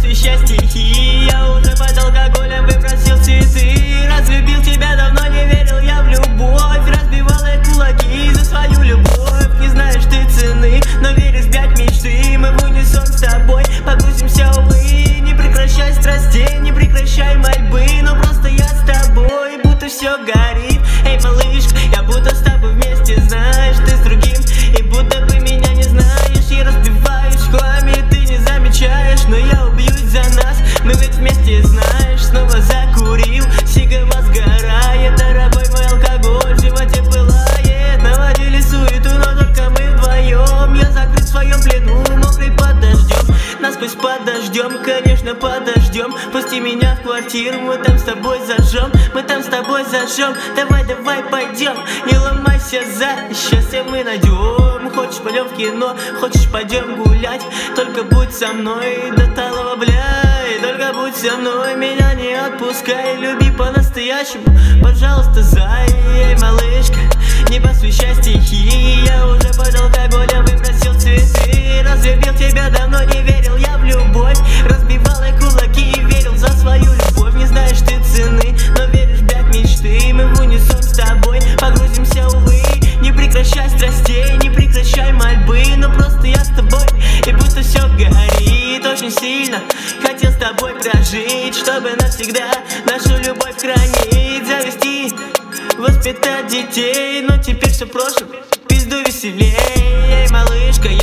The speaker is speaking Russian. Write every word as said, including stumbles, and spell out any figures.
посвящай стихи. Я уже под алкоголем выбросил цветы. Разлюбил тебя, давно не верил я в любовь. Разбивал я кулаки за свою любовь. Не знаешь ты цены, но веришь в пять мечты. Мы в унисон с тобой погрузимся, увы. Не прекращай страстей, не прекращай мольбы. Но просто я с тобой, будто все горит. Эй, малышка, я будто с тобой вместе, знаешь, ты с другим. И будто бы меня не знаешь. Я разбиваюсь в хламе, ты не замечаешь. Но я убьюсь за нас, мы ведь вместе, знаешь. Снова закурил, сигарет сгорает. Дорогой мой алкоголь в животе пылает. Наводили суету, но только мы вдвоем. Я закрыт в своем плену, мокрый под дождем. Насквозь под дождем, конечно, подождем. Пусти меня в квартиру, мы там с тобой зажжем. Мы там с тобой зажжем, давай, давай, пойдем. Не ломайся, за счастье мы найдем. Хочешь, пойдем в кино, хочешь, пойдем гулять. Только будь со мной до талого, бляй. Только будь со мной, меня не отпускай. Люби по-настоящему, пожалуйста, зай. Эй, малышка, не посвящай стихи. Я уже под алкоголем выбросил цветы. Разлюбил тебя, давно не верил я в любовь. Разбивал я кулаки и верил за свою любовь. Не знаешь ты цены, но веришь в пять мечты. Мы в унисон с тобой погрузимся, увы. Не прекращай страстей, не прекращай мольбы. Но просто я с тобой, и будто все горит. Очень сильно хотел с тобой прожить, чтобы навсегда нашу любовь хранить. Завести, воспитать детей. Но теперь все в прошлом, пизду веселей. Эй, малышка,